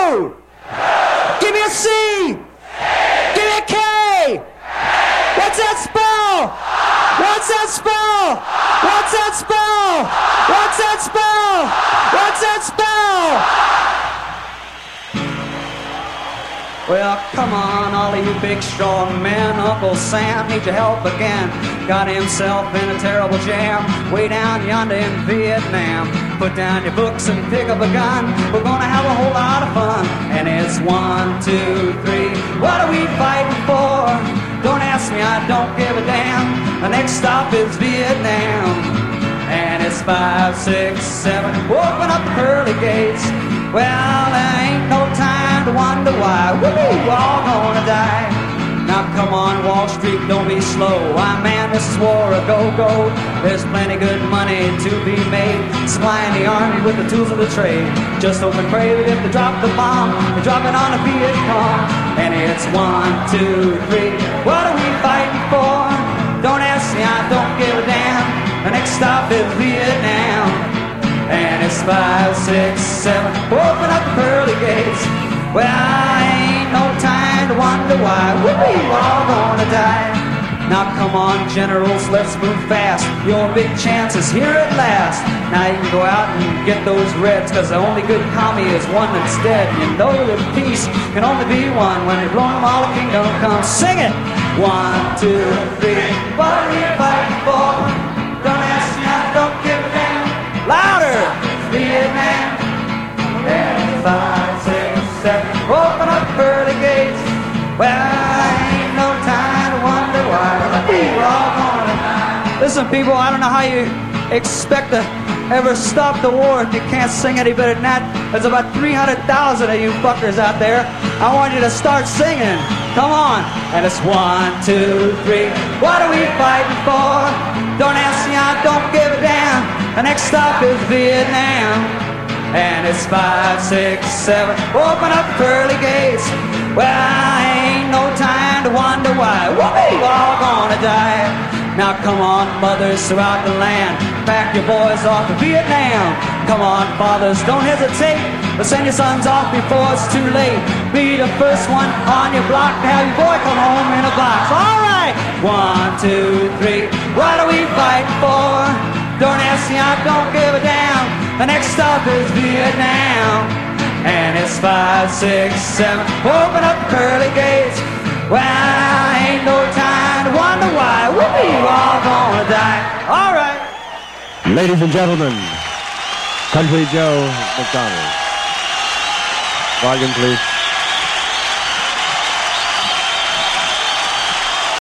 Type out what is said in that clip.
U. Give me a C. Give me a K. What's that spell? What's that spell? What's that spell? What's that spell? What's that spell? Well, come on, all of you big strong men. Uncle Sam needs your help again. Got himself in a terrible jam way down yonder in Vietnam. Put down your books and pick up a gun. We're gonna have a whole lot of fun. And it's 1, 2, 3. What are we fighting for? Don't ask me, I don't give a damn. The next stop is Vietnam. And it's 5, 6, 7. Open up the pearly gates. Well, there ain't no time to wonder why. We're all gonna die. Now come on, Wall Street, don't be slow. Why, man, this is war a go-go. There's plenty good money to be made, supplying the army with the tools of the trade. Just hope and pray that if they drop the bomb, they drop it on the Viet Cong. And it's 1, 2, 3. What are we fighting for? Don't ask me, I don't give a damn. The next stop is Vietnam. And it's 5, 6, 7. Open up the pearly gates. Well, ain't no time to wonder why. We're all gonna die. Now come on, generals, let's move fast. Your big chance is here at last. Now you can go out and get those reds, cause the only good commie is one that's dead. You know that peace can only be one. When they blow them all, the kingdom comes. Sing it! 1, 2, 3. What are you fighting for? Don't ask me, I don't give a damn. Louder! Vietnam. And 5, 6, 7. Open up pearly gates. Well, ain't no time to wonder why. We're all gonna die. Listen, people, I don't know how you expect to ever stop the war if you can't sing any better than that. There's about 300,000 of you fuckers out there. I want you to start singing. Come on. And it's 1, 2, 3. What are we fighting for? Don't ask me, I don't give a damn. The next stop is Vietnam. And it's 5, 6, 7. Open up the pearly gates. Well, ain't no time to wonder why. We're all gonna die. Now come on, mothers throughout the land, pack your boys off to Vietnam. Come on, fathers, don't hesitate, but send your sons off before it's too late. Be the first one on your block to have your boy come home in a box. All right, 1, 2, 3. What are we fighting for? Don't ask me, I don't give a damn. The next stop is Vietnam. And it's 5, 6, 7. Open up the pearly gates. Well, ain't no time to wonder why. We're all gonna die. All right. Ladies and gentlemen, Country Joe McDonald. Volume, please.